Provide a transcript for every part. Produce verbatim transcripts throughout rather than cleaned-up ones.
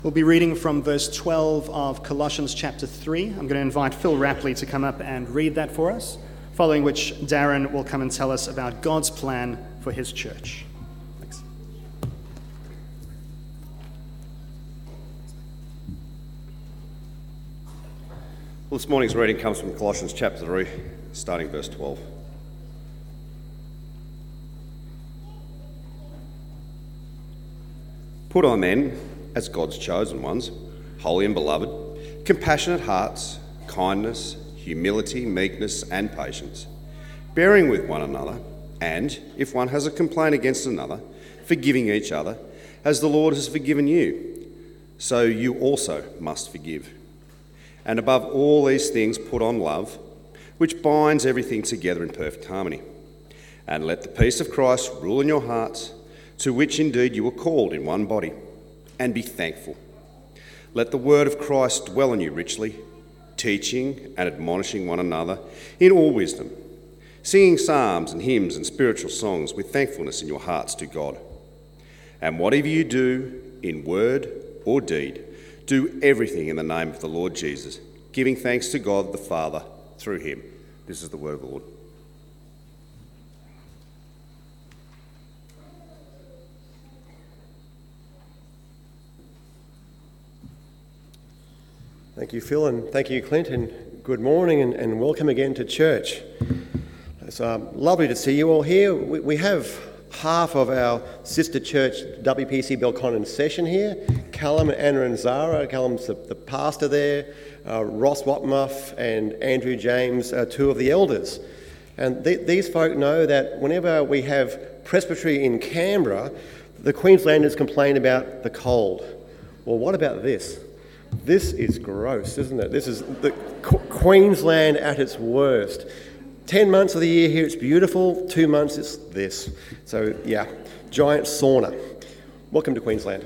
We'll be reading from verse twelve of Colossians chapter three. I'm going to invite Phil Rapley to come up and read that for us, following which Darren will come and tell us about God's plan for his church. Thanks. Well, this morning's reading comes from Colossians chapter three, starting verse twelve. Put on then, as God's chosen ones, holy and beloved, compassionate hearts, kindness, humility, meekness, and patience, bearing with one another, and, if one has a complaint against another, forgiving each other, as the Lord has forgiven you, so you also must forgive. And above all these things put on love, which binds everything together in perfect harmony. And let the peace of Christ rule in your hearts, to which indeed you were called in one body, and be thankful. Let the word of Christ dwell in you richly, teaching and admonishing one another in all wisdom, singing psalms and hymns and spiritual songs with thankfulness in your hearts to God. And whatever you do, in word or deed, do everything in the name of the Lord Jesus, giving thanks to God the Father through him. This is the word of the Lord. Thank you, Phil, and thank you, Clint, and good morning and, and welcome again to church. It's um, lovely to see you all here. We, we have half of our sister church, W P C Belconnen, in session here. Callum, Anna and Zara. Callum's the, the pastor there. Uh, Ross Watmuff and Andrew James are two of the elders. And th- these folk know that whenever we have presbytery in Canberra, the Queenslanders complain about the cold. Well, what about this? This is gross, isn't it? This is the Qu- Queensland at its worst. Ten months of the year here it's beautiful, two months it's this. So yeah, giant sauna. Welcome to Queensland.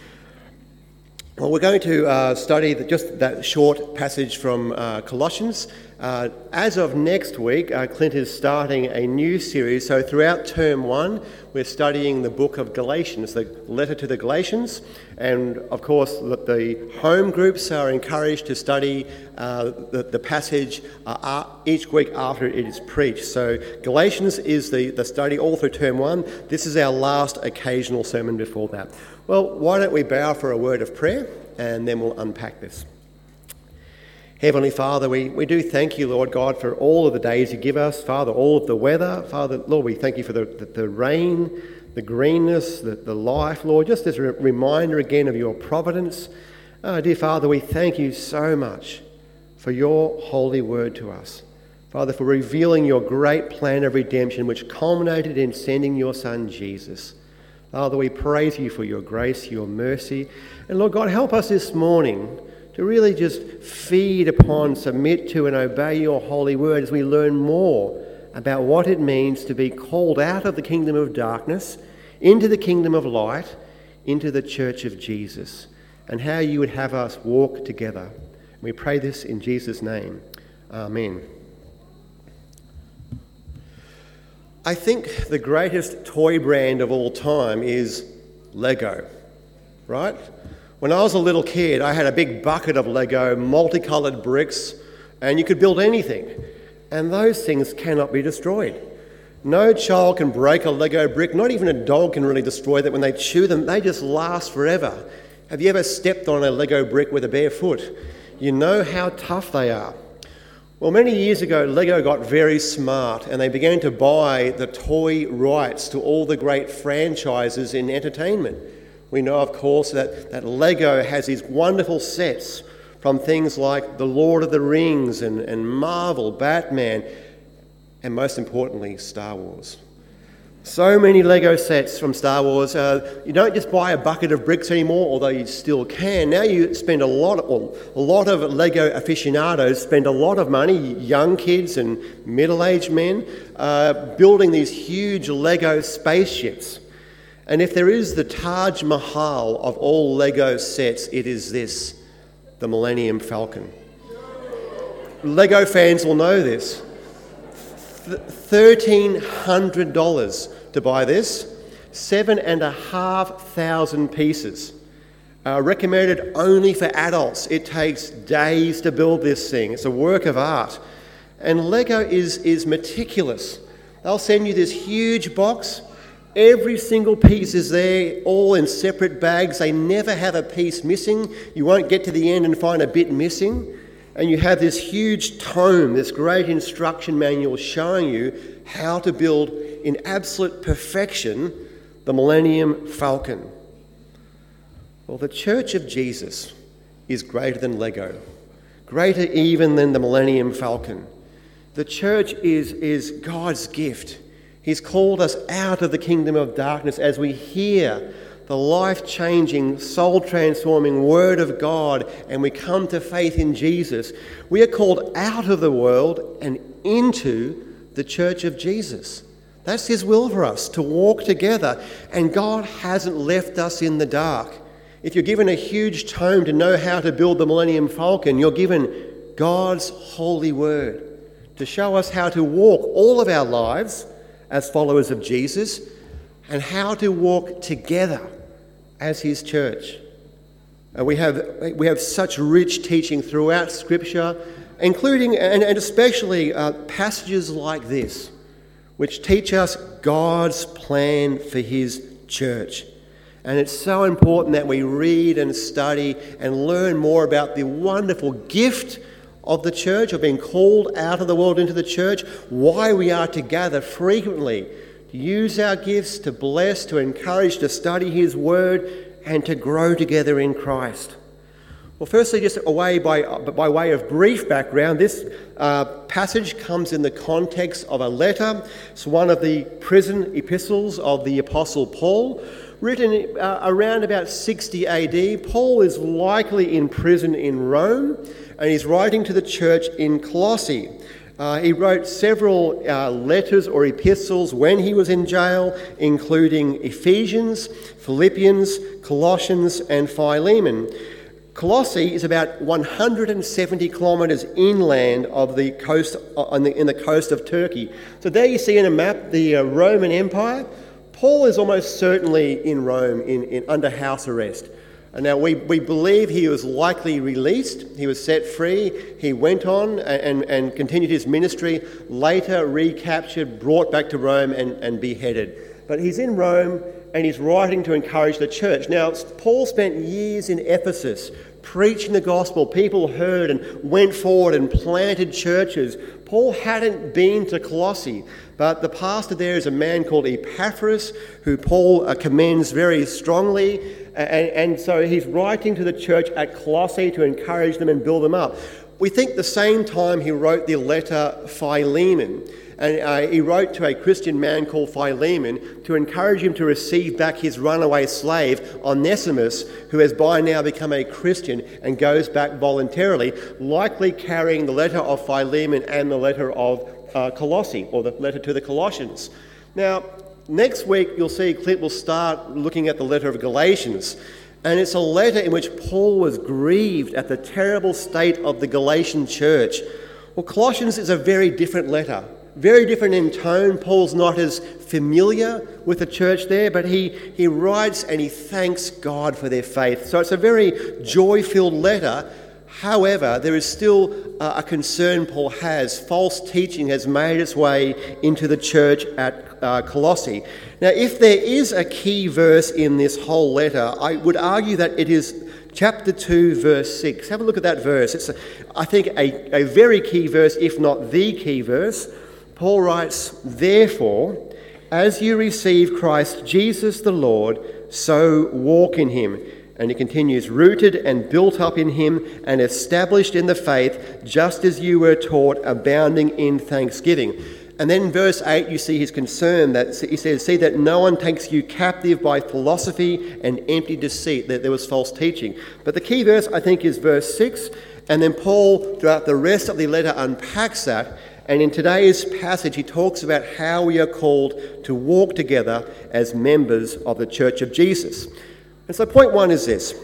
Well, we're going to uh, study the, just that short passage from uh, Colossians. Uh, as of next week, uh, Clint is starting a new series. So throughout term one, we're studying the book of Galatians, the letter to the Galatians. And of course, the, the home groups are encouraged to study uh, the, the passage uh, each week after it is preached. So Galatians is the, the study all through term one. This is our last occasional sermon before that. Well, why don't we bow for a word of prayer and then we'll unpack this. Heavenly Father, we, we do thank you, Lord God, for all of the days you give us. Father, all of the weather. Father, Lord, we thank you for the, the, the rain, the greenness, the, the life, Lord, just as a reminder again of your providence. Uh, dear Father, we thank you so much for your holy word to us. Father, for revealing your great plan of redemption, which culminated in sending your Son, Jesus. Father, we praise you for your grace, your mercy. And Lord God, help us this morning to really just feed upon, submit to and obey your holy word as we learn more about what it means to be called out of the kingdom of darkness into the kingdom of light, into the church of Jesus, and how you would have us walk together. We pray this in Jesus' name. Amen. I think the greatest toy brand of all time is Lego, right? When I was a little kid, I had a big bucket of Lego, multicoloured bricks, and you could build anything. And those things cannot be destroyed. No child can break a Lego brick, not even a dog can really destroy them. When they chew them, they just last forever. Have you ever stepped on a Lego brick with a bare foot? You know how tough they are. Well, many years ago, Lego got very smart and they began to buy the toy rights to all the great franchises in entertainment. We know, of course, that, that Lego has these wonderful sets from things like The Lord of the Rings and, and Marvel, Batman, and most importantly, Star Wars. So many Lego sets from Star Wars. Uh, you don't just buy a bucket of bricks anymore, although you still can. Now you spend a lot of, well, a lot of Lego aficionados spend a lot of money, young kids and middle-aged men, uh, building these huge Lego spaceships. And if there is the Taj Mahal of all Lego sets, it is this, the Millennium Falcon. Lego fans will know this. thirteen hundred dollars to buy this, seven and a half thousand pieces. Uh, recommended only for adults. It takes days to build this thing. It's a work of art. And Lego is, is meticulous. They'll send you this huge box. Every single piece is there, all in separate bags. They never have a piece missing. You won't get to the end and find a bit missing. And you have this huge tome, this great instruction manual showing you how to build in absolute perfection the Millennium Falcon. Well, the Church of Jesus is greater than Lego, greater even than the Millennium Falcon. The church is, is God's gift. He's called us out of the kingdom of darkness as we hear the life-changing, soul-transforming Word of God and we come to faith in Jesus. We are called out of the world and into the Church of Jesus. That's His will for us, to walk together. And God hasn't left us in the dark. If you're given a huge tome to know how to build the Millennium Falcon, you're given God's holy word to show us how to walk all of our lives as followers of Jesus and how to walk together as His church. Uh, we have we have such rich teaching throughout Scripture, including and, and especially uh, passages like this, which teach us God's plan for His church. And it's so important that we read and study and learn more about the wonderful gift of the church, of being called out of the world into the church, why we are to gather frequently, to use our gifts, to bless, to encourage, to study His Word, and to grow together in Christ. Well, firstly, just a way by, by way of brief background, this uh, passage comes in the context of a letter. It's one of the prison epistles of the Apostle Paul, written uh, around about sixty A D. Paul is likely in prison in Rome, and he's writing to the church in Colossae. Uh, he wrote several uh, letters or epistles when he was in jail, including Ephesians, Philippians, Colossians, and Philemon. Colossae is about one hundred seventy kilometres inland of the coast, on the, in the coast of Turkey. So there you see in a map the uh, Roman Empire. Paul is almost certainly in Rome in, in under house arrest. And now we, we believe he was likely released. He was set free. He went on and, and continued his ministry, later recaptured, brought back to Rome and, and beheaded. But he's in Rome and he's writing to encourage the church. Now, Paul spent years in Ephesus preaching the gospel. People heard and went forward and planted churches. Paul hadn't been to Colossae, but the pastor there is a man called Epaphras, who Paul uh, commends very strongly. And, and so he's writing to the church at Colossae to encourage them and build them up. We think the same time he wrote the letter Philemon. And uh, he wrote to a Christian man called Philemon to encourage him to receive back his runaway slave, Onesimus, who has by now become a Christian and goes back voluntarily, likely carrying the letter of Philemon and the letter of uh, Colossae, or the letter to the Colossians. Now, next week you'll see Clint will start looking at the letter of Galatians. And it's a letter in which Paul was grieved at the terrible state of the Galatian church. Well, Colossians is a very different letter. Very different in tone. Paul's not as familiar with the church there, but he, he writes and he thanks God for their faith. So it's a very joy-filled letter. However, there is still uh, a concern Paul has. False teaching has made its way into the church at uh, Colossae. Now, if there is a key verse in this whole letter, I would argue that it is chapter two, verse six. Have a look at that verse. It's, a, I think, a, a very key verse, if not the key verse. Paul writes, "Therefore, as you receive Christ Jesus the Lord, so walk in him." And he continues, "Rooted and built up in him and established in the faith, just as you were taught, abounding in thanksgiving." And then in verse eight, you see his concern that he says, "See that no one takes you captive by philosophy and empty deceit," that there was false teaching. But the key verse, I think, is verse six. And then Paul, throughout the rest of the letter, unpacks that. And in today's passage, he talks about how we are called to walk together as members of the Church of Jesus. And so point one is this.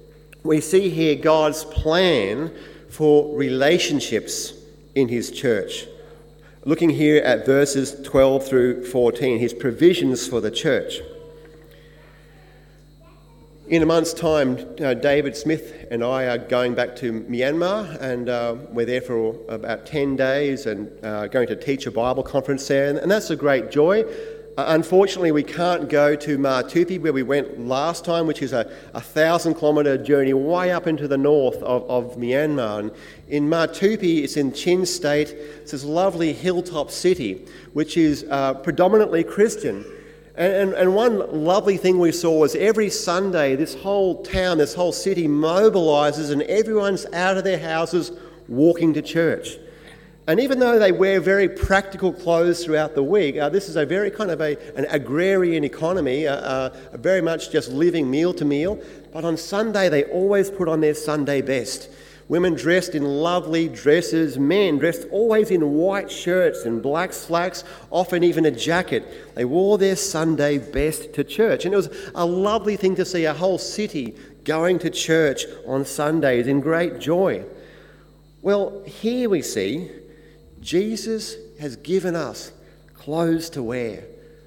We see here God's plan for relationships in his church. Looking here at verses twelve through fourteen, his provisions for the church. In a month's time, uh, David Smith and I are going back to Myanmar, and uh, we're there for about ten days and uh, going to teach a Bible conference there, and, and that's a great joy. Uh, unfortunately, we can't go to Martupi, where we went last time, which is a, a thousand kilometre journey way up into the north of, of Myanmar. And in Martupi, it's in Chin State. It's this lovely hilltop city, which is uh, predominantly Christian. And, and one lovely thing we saw was every Sunday, this whole town, this whole city mobilises and everyone's out of their houses walking to church. And even though they wear very practical clothes throughout the week, uh, this is a very kind of a, an agrarian economy, uh, uh, very much just living meal to meal. But on Sunday, they always put on their Sunday best. Women dressed in lovely dresses, men dressed always in white shirts and black slacks, often even a jacket. They wore their Sunday best to church. And it was a lovely thing to see a whole city going to church on Sundays in great joy. Well, here we see Jesus has given us clothes to wear,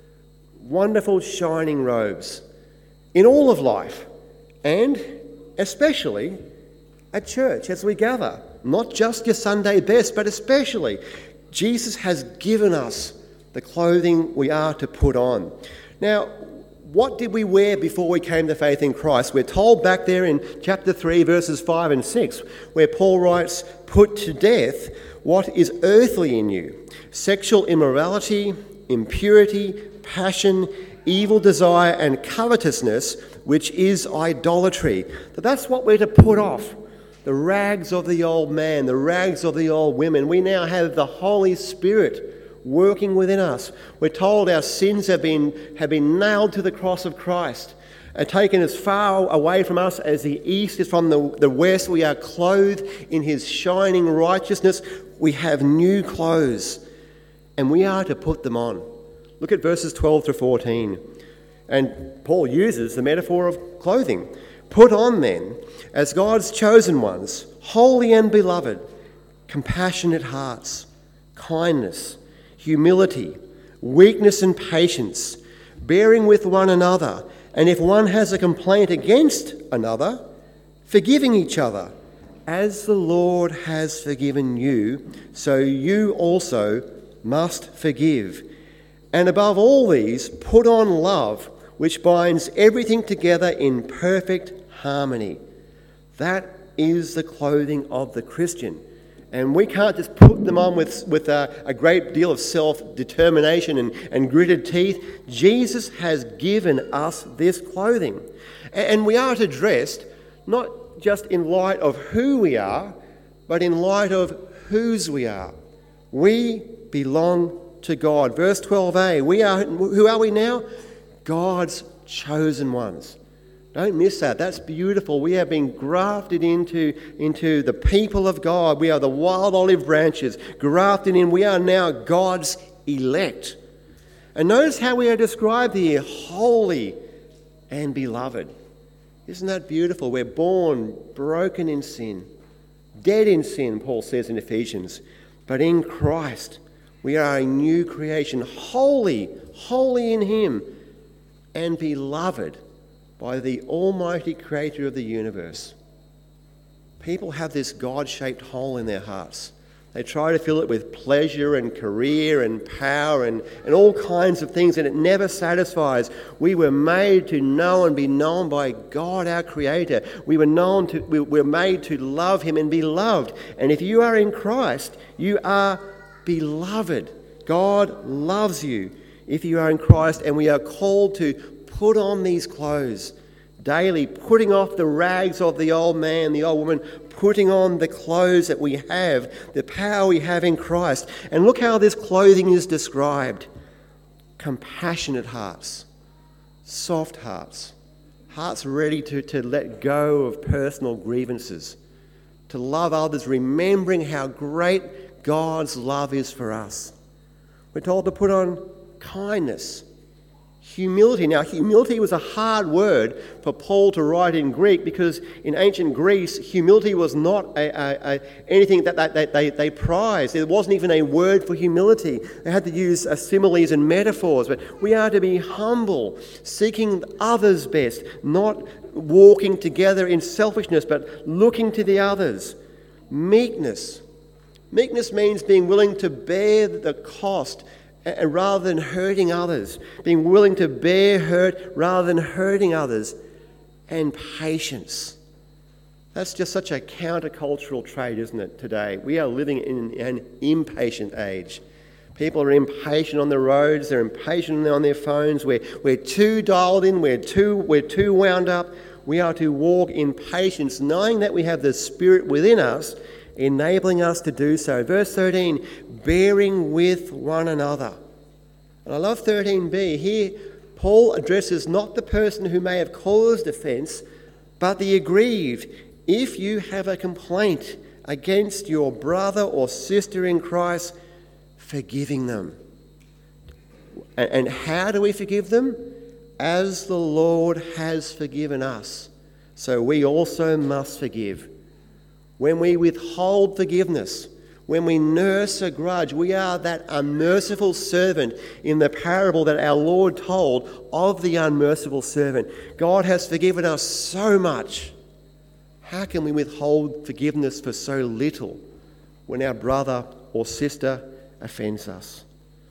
wonderful shining robes in all of life, and especially at church as we gather. Not just your Sunday best, but especially Jesus has given us the clothing we are to put on. Now, what did we wear before we came to faith in Christ? We're told back there in chapter three, verses five and six, where Paul writes, "Put to death what is earthly in you: sexual immorality, impurity, passion, evil desire, and covetousness, which is idolatry." So that's what we're to put off. The rags of the old man, the rags of the old women. We now have the Holy Spirit working within us. We're told our sins have been, have been nailed to the cross of Christ and taken as far away from us as the east is from the, the west. We are clothed in his shining righteousness. We have new clothes and we are to put them on. Look at verses twelve to fourteen. And Paul uses the metaphor of clothing. "Put on then, as God's chosen ones, holy and beloved, compassionate hearts, kindness, humility, weakness and patience, bearing with one another, and if one has a complaint against another, forgiving each other. As the Lord has forgiven you, so you also must forgive. And above all these, put on love, which binds everything together in perfect harmony." That is the clothing of the Christian. And we can't just put them on with, with a, a great deal of self-determination and, and gritted teeth. Jesus has given us this clothing. And we are to dress not just in light of who we are, but in light of whose we are. We belong to God. Verse twelve a, we are, who are we now? God's chosen ones. Don't miss that. That's beautiful. We have been grafted into, into the people of God. We are the wild olive branches, grafted in. We are now God's elect. And notice how we are described here, holy and beloved. Isn't that beautiful? We're born broken in sin, dead in sin, Paul says in Ephesians. But in Christ, we are a new creation, holy, holy in him, and beloved by the almighty creator of the universe. People have this God-shaped hole in their hearts. They try to fill it with pleasure and career and power and, and all kinds of things, and it never satisfies. We were made to know and be known by God, our creator. We were known to, we were made to love him and be loved. And if you are in Christ, you are beloved. God loves you if you are in Christ, and we are called to put on these clothes daily, putting off the rags of the old man, the old woman, putting on the clothes that we have, the power we have in Christ. And look how this clothing is described. Compassionate hearts, soft hearts, hearts ready to, to let go of personal grievances, to love others, remembering how great God's love is for us. We're told to put on kindness, humility. Now, humility was a hard word for Paul to write in Greek, because in ancient Greece, humility was not a, a, a, anything that they, they, they prized. There wasn't even a word for humility. They had to use uh, similes and metaphors. But we are to be humble, seeking others' best, not walking together in selfishness, but looking to the others. Meekness. Meekness means being willing to bear the cost uh, rather than hurting others. Being willing to bear hurt rather than hurting others. And patience. That's just such a countercultural trait, isn't it, today? We are living in an impatient age. People are impatient on the roads, they're impatient on their phones, we're, we're too dialed in, we're too, we're too wound up. We are to walk in patience, knowing that we have the Spirit within us, enabling us to do so. Verse thirteen, bearing with one another. And I love thirteen b. Here, Paul addresses not the person who may have caused offence, but the aggrieved. If you have a complaint against your brother or sister in Christ, forgiving them. And how do we forgive them? As the Lord has forgiven us, so we also must forgive. When we withhold forgiveness, when we nurse a grudge, we are that unmerciful servant in the parable that our Lord told of the unmerciful servant. God has forgiven us so much. How can we withhold forgiveness for so little when our brother or sister offends us?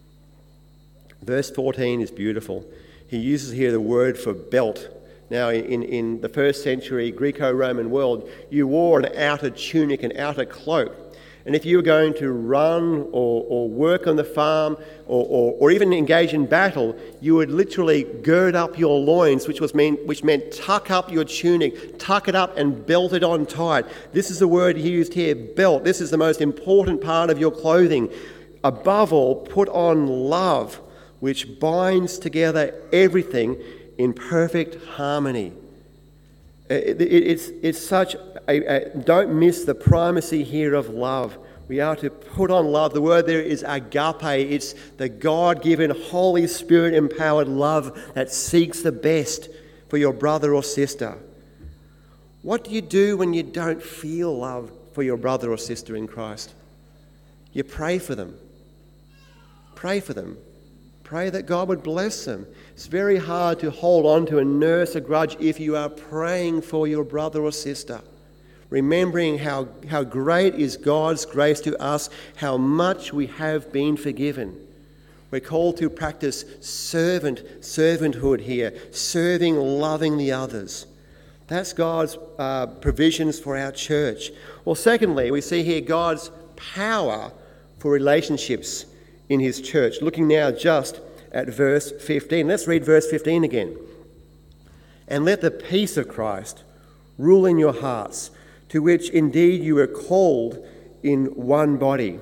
Verse fourteen is beautiful. He uses here the word for belt. Now, in, in the first century Greco-Roman world, you wore an outer tunic, an outer cloak. And if you were going to run or, or work on the farm or, or, or even engage in battle, you would literally gird up your loins, which was mean, which meant tuck up your tunic, tuck it up and belt it on tight. This is the word he used here, belt. This is the most important part of your clothing. Above all, put on love, which binds together everything in perfect harmony. It, it, it's, it's such a, a, don't miss the primacy here of love. We are to put on love. The word there is agape. It's the God-given, Holy Spirit-empowered love that seeks the best for your brother or sister. What do you do when you don't feel love for your brother or sister in Christ? You pray for them. Pray for them. Pray that God would bless them. It's very hard to hold on to and nurse a grudge if you are praying for your brother or sister, remembering how, how great is God's grace to us, how much we have been forgiven. We're called to practice servant, servanthood here, serving, loving the others. That's God's uh, provisions for our church. Well, secondly, we see here God's power for relationships in his church. Looking now just at verse fifteen. Let's read verse fifteen again. And let the peace of Christ rule in your hearts, to which indeed you were called in one body.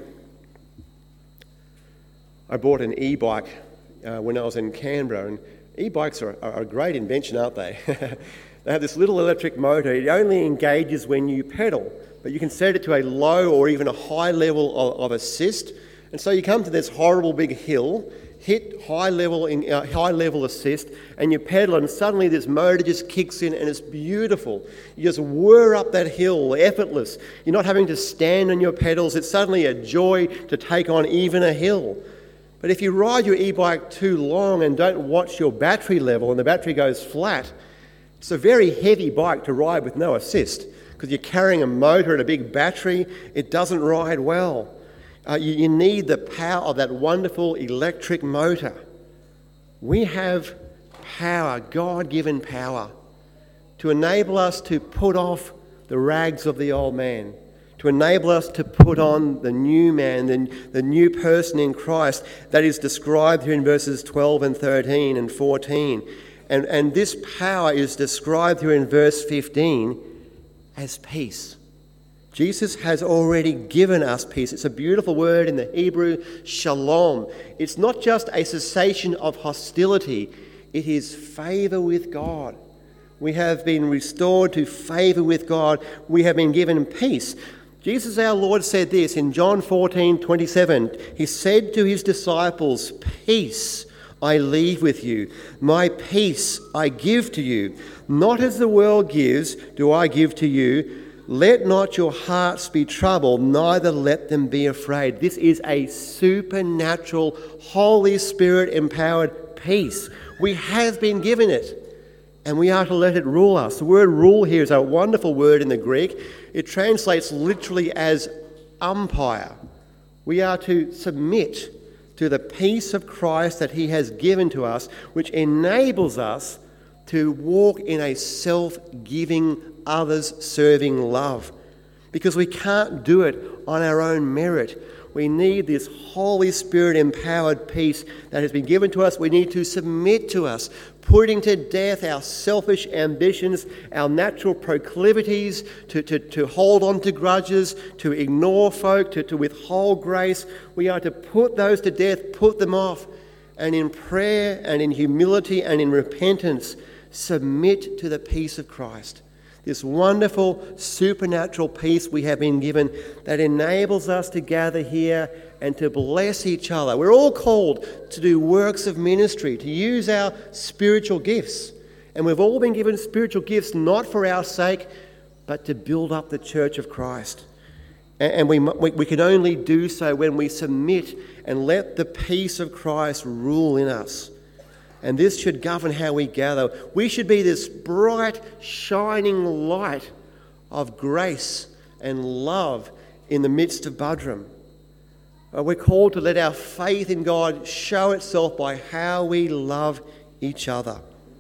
I bought an e-bike uh, when I was in Canberra, and e-bikes are, are a great invention, aren't they? They have this little electric motor. It only engages when you pedal, but you can set it to a low or even a high level of, of assist. And so you come to this horrible big hill, hit high level in, uh, high level assist, and you pedal, and suddenly this motor just kicks in, and it's beautiful. You just whir up that hill, effortless. You're not having to stand on your pedals. It's suddenly a joy to take on even a hill. But if you ride your e-bike too long and don't watch your battery level, and the battery goes flat, it's a very heavy bike to ride with no assist, because you're carrying a motor and a big battery. It doesn't ride well. Uh, you, you need the power of that wonderful electric motor. We have power, God-given power, to enable us to put off the rags of the old man, to enable us to put on the new man, the, the new person in Christ that is described here in verses twelve and thirteen and fourteen. And, and this power is described here in verse fifteen as peace. Jesus has already given us peace. It's a beautiful word in the Hebrew, shalom. It's not just a cessation of hostility. It is favour with God. We have been restored to favour with God. We have been given peace. Jesus our Lord said this in John fourteen twenty-seven. He said to his disciples, "Peace I leave with you. My peace I give to you. Not as the world gives do I give to you. Let not your hearts be troubled, neither let them be afraid." This is a supernatural, Holy Spirit-empowered peace. We have been given it. and we are to let it rule us. The word rule here is a wonderful word in the Greek. It translates literally as umpire. We are to submit to the peace of Christ that he has given to us, which enables us to walk in a self-giving, others-serving love. Because we can't do it on our own merit. We need this Holy Spirit-empowered peace that has been given to us. We need to submit to us, putting to death our selfish ambitions, our natural proclivities to, to, to hold on to grudges, to ignore folk, to, to withhold grace. We are to put those to death, put them off, and in prayer and in humility and in repentance, submit to the peace of Christ. This wonderful supernatural peace we have been given that enables us to gather here and to bless each other. We're all called to do works of ministry, to use our spiritual gifts. And we've all been given spiritual gifts not for our sake, but to build up the church of Christ. And we, we can only do so when we submit and let the peace of Christ rule in us. And this should govern how we gather. We should be this bright, shining light of grace and love in the midst of Budrum. We're called to let our faith in God show itself by how we love each other.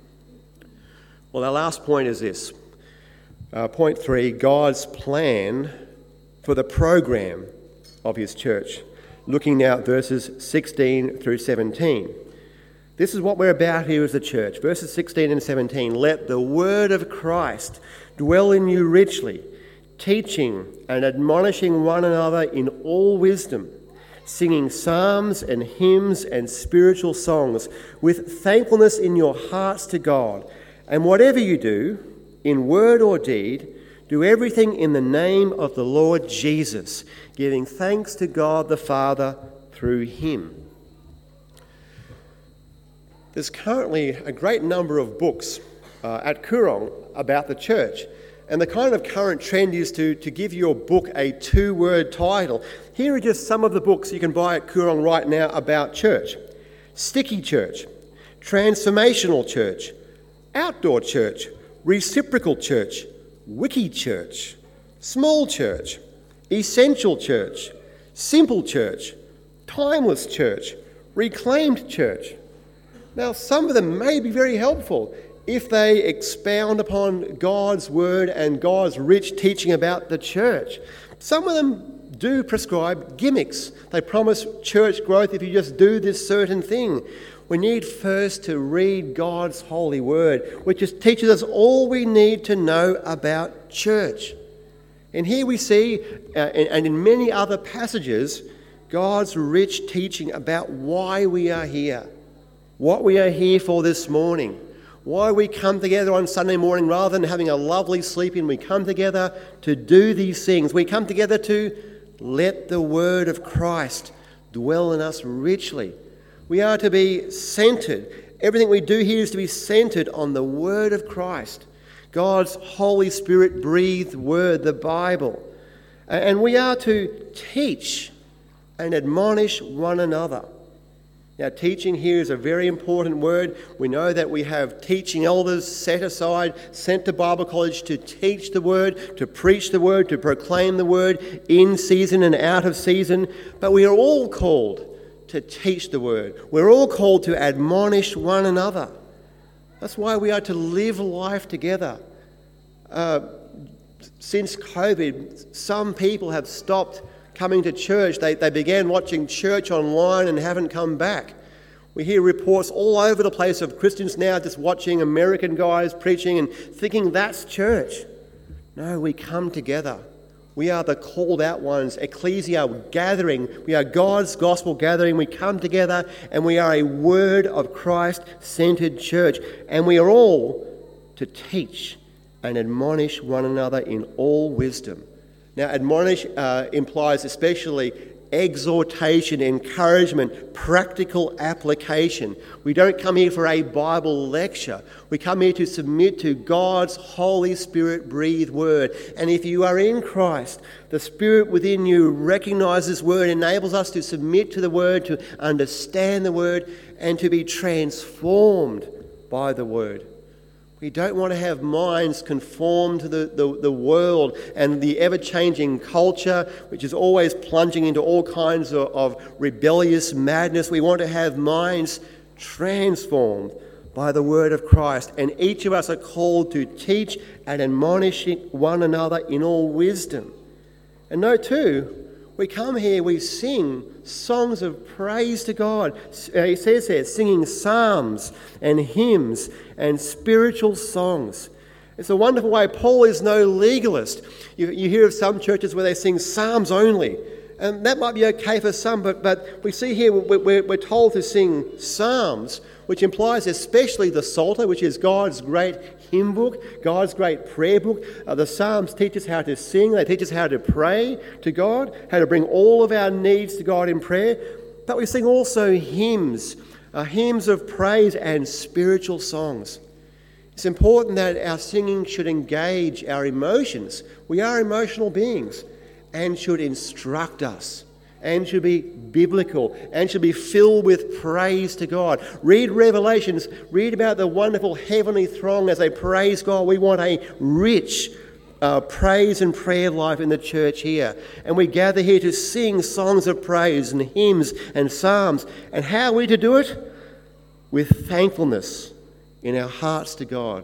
Well, our last point is this. Uh, point three, God's plan for the program of his church. Looking now at verses sixteen through seventeen. This is what we're about here as a church. Verses sixteen and seventeen. Let the word of Christ dwell in you richly, teaching and admonishing one another in all wisdom, singing psalms and hymns and spiritual songs with thankfulness in your hearts to God. And whatever you do, in word or deed, do everything in the name of the Lord Jesus, giving thanks to God the Father through him. There's currently a great number of books uh, at Koorong about the church. And the kind of current trend is to, to give your book a two-word title. Here are just some of the books you can buy at Koorong right now about church. Sticky Church, Transformational Church, Outdoor Church, Reciprocal Church, Wiki Church, Small Church, Essential Church, Simple Church, Timeless Church, Reclaimed Church. Now, some of them may be very helpful if they expound upon God's word and God's rich teaching about the church. Some of them do prescribe gimmicks. They promise church growth if you just do this certain thing. We need first to read God's holy word, which just teaches us all we need to know about church. And here we see, uh, and in many other passages, God's rich teaching about why we are here. What we are here for this morning, why we come together on Sunday morning rather than having a lovely sleep in. We come together to do these things. We come together to let the word of Christ dwell in us richly. We are to be centred. Everything we do here is to be centred on the word of Christ, God's Holy Spirit breathed word, the Bible. And we are to teach and admonish one another. Now, teaching here is a very important word. We know that we have teaching elders set aside, sent to Bible college to teach the word, to preach the word, to proclaim the word in season and out of season. But we are all called to teach the word. We're all called to admonish one another. That's why we are to live life together. Uh, since COVID, some people have stopped coming to church. They, they began watching church online and haven't come back. We hear reports all over the place of Christians now just watching American guys preaching and thinking that's church. No, we come together. We are the called out ones, ecclesia gathering. We are God's gospel gathering. We come together and we are a word of Christ-centered church. And we are all to teach and admonish one another in all wisdom. Now, admonish uh, implies especially exhortation, encouragement, practical application. We don't come here for a Bible lecture. We come here to submit to God's Holy Spirit breathed word. And if you are in Christ, the Spirit within you recognises word, enables us to submit to the word, to understand the word, and to be transformed by the word. We don't want to have minds conformed to the, the, the world and the ever-changing culture, which is always plunging into all kinds of, of rebellious madness. We want to have minds transformed by the word of Christ. And each of us are called to teach and admonish one another in all wisdom. And note too, we come here, we sing songs of praise to God. He says there, singing psalms and hymns and spiritual songs. It's a wonderful way. Paul is no legalist. You, you hear of some churches where they sing psalms only. And that might be okay for some, but, but we see here we're, we're told to sing psalms, which implies especially the Psalter, which is God's great hymn book, God's great prayer book. Uh, the Psalms teach us how to sing, they teach us how to pray to God, how to bring all of our needs to God in prayer. But we sing also hymns, uh, hymns of praise and spiritual songs. It's important that our singing should engage our emotions. We are emotional beings and should instruct us, and should be biblical, and should be filled with praise to God. Read Revelations, read about the wonderful heavenly throng as they praise God. We want a rich uh, praise and prayer life in the church here. And we gather here to sing songs of praise and hymns and psalms. And how are we to do it? With thankfulness in our hearts to God.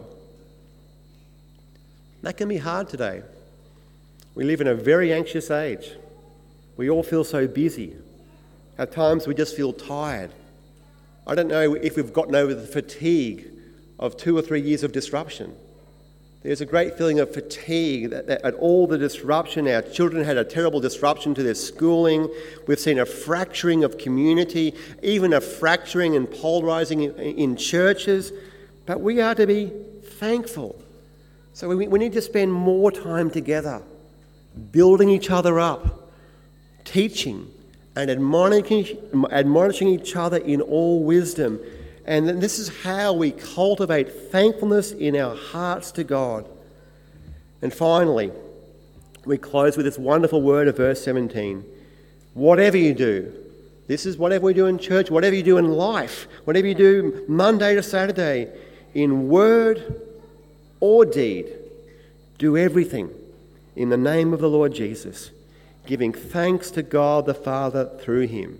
That can be hard today. We live in a very anxious age. We all feel so busy. At times we just feel tired. I don't know if we've gotten over the fatigue of two or three years of disruption. There's a great feeling of fatigue that, that at all the disruption. Our children had a terrible disruption to their schooling. We've seen a fracturing of community, even a fracturing and polarising in, in churches. But we are to be thankful. So we, we need to spend more time together, building each other up, teaching and admonishing, admonishing each other in all wisdom. And this is how we cultivate thankfulness in our hearts to God. And finally, we close with this wonderful word of verse seventeen. Whatever you do, this is whatever we do in church, whatever you do in life, whatever you do Monday to Saturday, in word or deed, do everything in the name of the Lord Jesus, giving thanks to God the Father through him.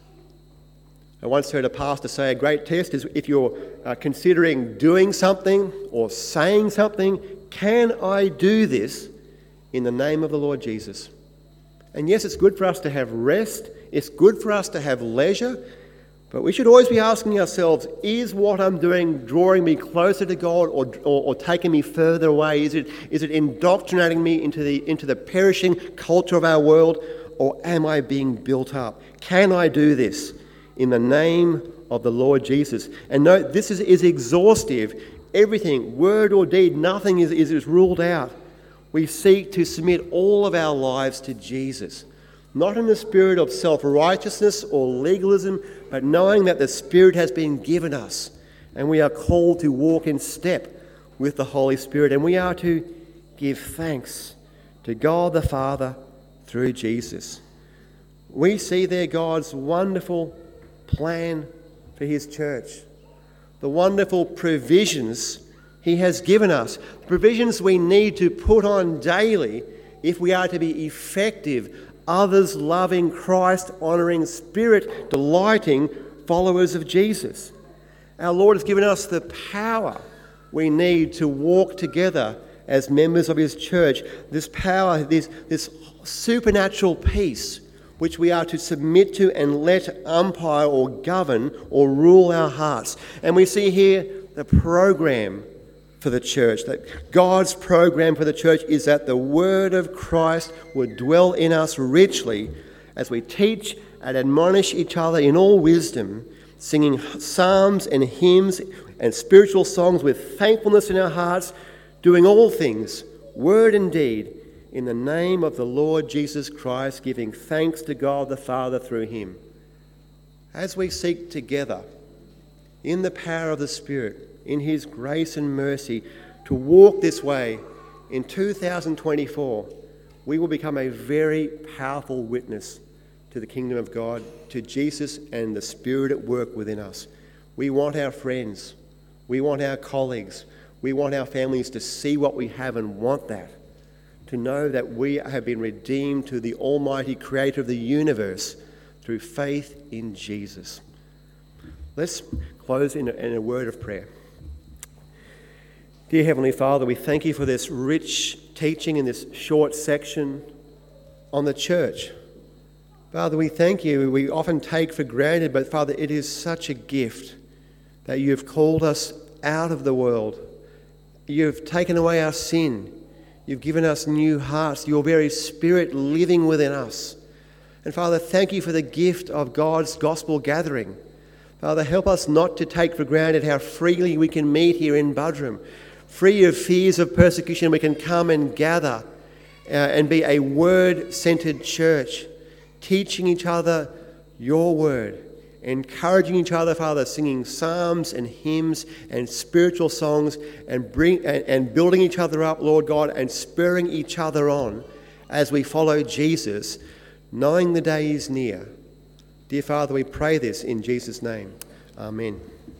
I once heard a pastor say a great test is if you're uh, considering doing something or saying something, can I do this in the name of the Lord Jesus? And yes, it's good for us to have rest, it's good for us to have leisure, but we should always be asking ourselves, is what I'm doing drawing me closer to God or, or, or taking me further away? Is it, is it indoctrinating me into the, into the perishing culture of our world, or am I being built up? Can I do this in the name of the Lord Jesus? And note, this is, is exhaustive. Everything, word or deed, nothing is, is, is ruled out. We seek to submit all of our lives to Jesus, not in the spirit of self-righteousness or legalism, but knowing that the Spirit has been given us and we are called to walk in step with the Holy Spirit, and we are to give thanks to God the Father through Jesus. We see there God's wonderful plan for his church, the wonderful provisions he has given us, provisions we need to put on daily if we are to be effective, others-loving, Christ-honouring, Spirit-delighting followers of Jesus. Our Lord has given us the power we need to walk together as members of his church. This power, this, this supernatural peace, which we are to submit to and let umpire or govern or rule our hearts. And we see here the program for the church, that God's program for the church is that the word of Christ would dwell in us richly as we teach and admonish each other in all wisdom, singing psalms and hymns and spiritual songs with thankfulness in our hearts, doing all things, word and deed, in the name of the Lord Jesus Christ, giving thanks to God the Father through him. As we seek together in the power of the Spirit, in his grace and mercy, to walk this way in two thousand twenty-four, we will become a very powerful witness to the kingdom of God, to Jesus and the Spirit at work within us. We want our friends, we want our colleagues, We want our families to see what we have and want that, to know that we have been redeemed to the Almighty Creator of the universe through faith in Jesus. Let's close in a, in a word of prayer. Dear Heavenly Father, we thank you for this rich teaching in this short section on the church. Father, we thank you. We often take for granted, but Father, it is such a gift that you have called us out of the world. You've taken away our sin. You've given us new hearts, your very Spirit living within us. And Father, thank you for the gift of God's gospel gathering. Father, help us not to take for granted how freely we can meet here in Buderim. Free of fears of persecution, we can come and gather uh, and be a word-centered church, teaching each other your word, encouraging each other, Father, singing psalms and hymns and spiritual songs and, bring, and, and building each other up, Lord God, and spurring each other on as we follow Jesus, knowing the day is near. Dear Father, we pray this in Jesus' name. Amen.